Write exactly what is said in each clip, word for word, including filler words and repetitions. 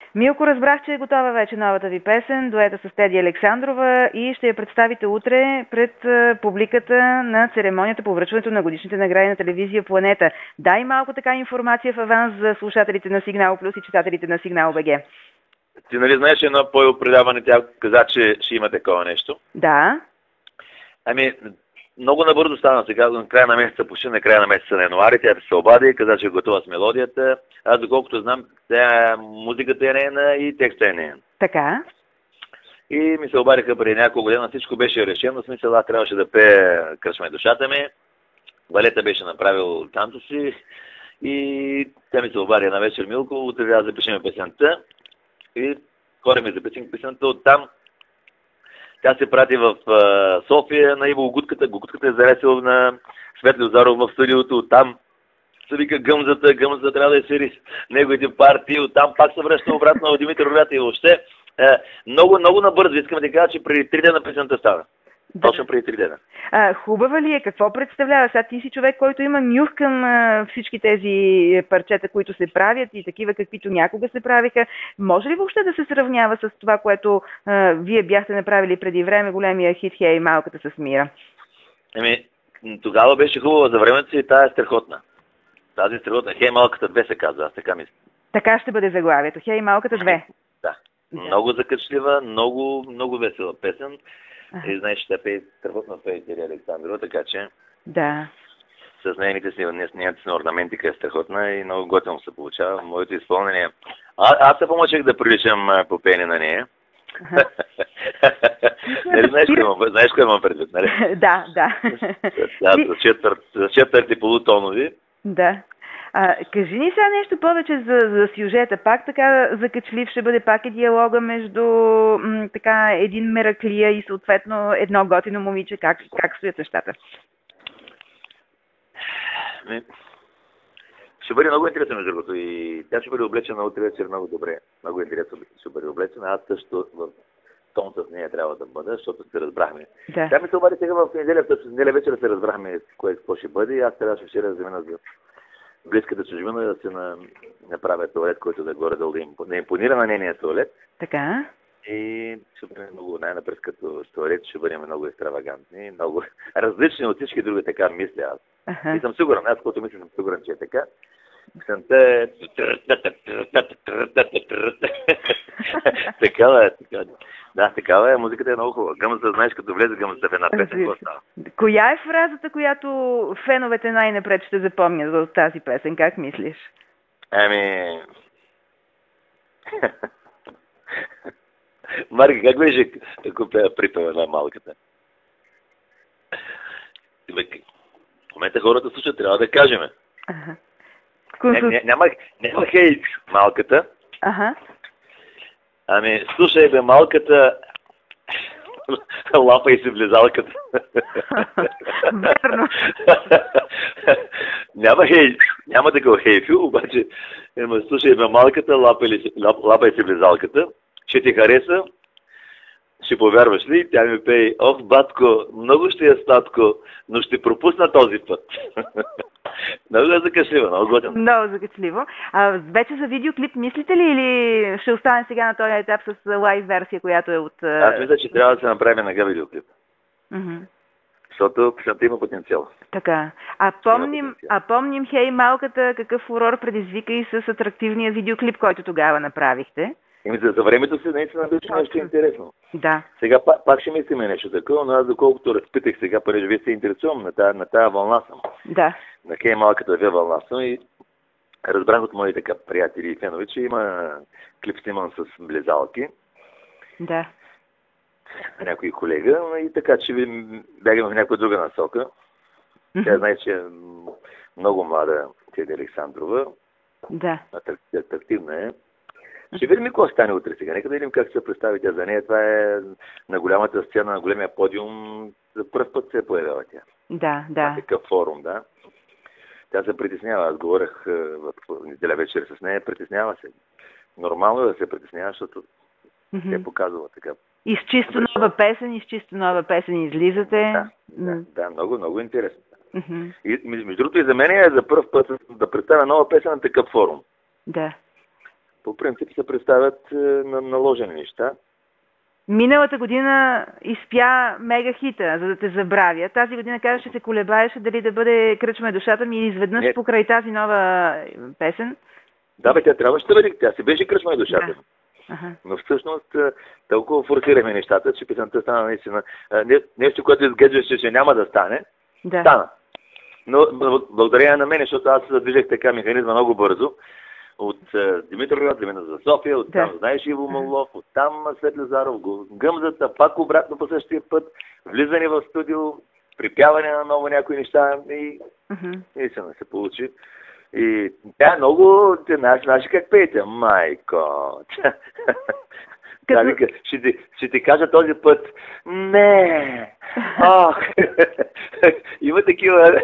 Милко, разбрах, че е готова вече новата ви песен, дуета с Теди Александрова, и ще я представите утре пред публиката на церемонията по връчването на годишните награди на телевизия Планета. Дай малко така информация в аванс за слушателите на Сигнал Плюс и читателите на Сигнал БГ. Ти нали знаеш едно по-предаване, тя каза, че ще има такова нещо? Да. Ами, много набързо стана сега, на края на месеца, почти на края на месеца на януари, тя се обади и каза, че е готова с мелодията. Аз, доколкото знам, тя, музиката е нейна и текста е нейна. Така. И ми се обадиха преди няколко година, всичко беше решено, в смисъл, аз трябваше да пее "Кръчме душата ми", Валета беше направил танто си и тя ми се обади на вечер: "Милко, утре да запишем песента", и хора ми записах песента. Оттам тя се прати в uh, София на Иво Гутката. Гутката е заресил на Светли Озаров в студиото. Оттам се вика Гъмзата, Гъмзата трябва да е свири неговите партии. Оттам пак се връща обратно в Димитър Рулята и въобще е, много, много набързо. Искам да ти кажа, че преди три дена песента стана. Да. Точно преди три дена. А, хубава ли е? Какво представлява? Сега ти си човек, който има нюх към а, всички тези парчета, които се правят и такива, каквито някога се правиха. Може ли въобще да се сравнява с това, което а, вие бяхте направили преди време, големия хит "Хей, малката с Мира"? Еми, тогава беше хубава за времето си и тая е страхотна. Тази е страхотна. "Хей, малката две" се казва, аз така мисля. Така ще бъде заглавието. "Хей, малката две". Да. да. Много закачлива, много, много весела песен. Ага. И знаеш, че тя пее страхотно пее Теди Александрова, така че да. С нейните си, нейната си орнаментика е страхотна и много готино се получава. Моето изпълнение. А, аз се помъчах да приличам по пеене на нея. Нали, знаеш кой имам предвид, нали? Да, да. За четвърти полутонови. Да. А, кажи ни сега нещо повече за, за сюжета. Пак така закачлив ще бъде, пак е диалога между м, така един мераклия и съответно едно готино момиче. Как, как стоят нещата? Ще бъде много интересно, между другото, и тя ще бъде облечена утре вечер много добре. Много интересно ще бъде облечена. Аз също в тон с нея трябва да бъда, защото се разбрахме. Да. Тя ми се обади сега в неделя, в неделя вечер се разбрахме кое какво ще бъде и аз трябваше вчера да замина за близката чужбина да се на, направя туалет, който да горе-долу да, им, да импонира на нейния туалет. Така. И ще бъде много, най-напред като туалет, ще бъдем много екстравагантни, много различни от всички други, така мисля аз. Ага. И съм сигурен, аз като мисля, съм сигурен, че е така. Песента е... Такава е, така. Да, такава е, музиката е много хубава. Гъмзата, знаеш, като влезе гъмзата в една песен, какво става? Коя е фразата, която феновете най-напред ще запомнят от тази песен? Как мислиш? Ами... Марки, как беше припева на малката? В момента хората слушат, трябва да кажем. Ага. Консул... Няма, няма "Хей, малката". Ага. Ами, слушай бе, малката, лапай си влизалката. Верно. Няма "Хей", няма такова "Хейфю", обаче, ема, слушай бе, малката, лапай, лап, лапай си влизалката, ще ти хареса, ще повярваш ли? Тя ми пее: "Ох, батко, много ще е сладко, но ще пропусна този път." Много е закачлива, много готино. Много закачливо. А вече за видеоклип мислите ли, или ще остане сега на този етап с лайв версия, която е от... Аз мисля, че трябва да се направи нага видеоклип. Mm-hmm. Защото песента има потенциал. Така. А помним, а помним "Хей, малката", какъв фурор предизвика и с атрактивния видеоклип, който тогава направихте. Ими за, за времето си наистина беше нещо интересно. Да. Сега пак, пак ще мислиме нещо такова, но аз доколкото разпитах сега, понеже вие се интересувам, на тая, на тая вълна съм. Да. На "Хей, малката две" вълна съм и разбрах от мои така приятели и фенови, че има клип сниман с близалки. Да. Някой колега, и така, че бягаме в някоя друга насока. Mm-hmm. Тя знае, че е много млада Теди Александрова. Да. Атрактивна е. Ще видим какво стане утре сега. Нека да видим как се представи тя за нея. Това е на голямата сцена, на големия подиум. За първ път се е появява тя. Да, да. Такъв форум, да. Тя се притеснява. Аз говорех в неделя вечер с нея. Притеснява се. Нормално е да се притеснява, защото mm-hmm. те показва така. И с чисто нова песен, и с чисто нова песен излизате. Да, да, да, много, много интересно. Mm-hmm. И между другото и за мен е за първ път да представя нова песен на такъв форум. Да. по принцип се представят на наложени неща. Миналата година изпя мега хита, за да те забравя. Тази година каза, че се колебаеше дали да бъде Кръчма е душата ми и изведнъж Не. покрай тази нова песен. Да, бе, тя трябваше да бъде. Тя си беше Кръчма е душата ми. Да. Ага. Но всъщност толкова форсираме нещата, че песента стана наистина нещо, което изглеждаше, че няма да стане. Да. Стана. Но благодарение на мен, защото аз се задвижех така механизма много бързо. От Димитровград, да мина за София, от там, да. знаеш, Иво Малов, от там Свет Лазаров, Гъмзата, пак обратно по същия път, влизане в студио, припяване на ново някои неща и uh-huh. наистина се получи. И тя е много, те знаеш, знаеш как пеете, майко. Като... Да, ще, ти, ще ти кажа този път, не, ох, има такива,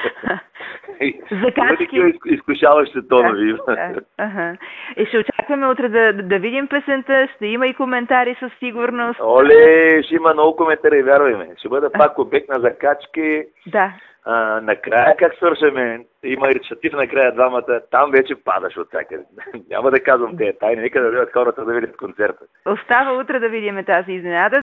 има такива изкушаващи тонови. Да, ага. И ще очакваме утре да, да видим песента, ще има и коментари със сигурност. Оле, ще има много коментари, вярвай ме. Ще бъда пак обект на закачки. Да. А, накрая как свършаме, има и речатив накрая двамата, там вече падаш от всякъде. Няма да казвам те тайни, нека да дойдат хората да видят концерта. Остава утре да видим тази изненада.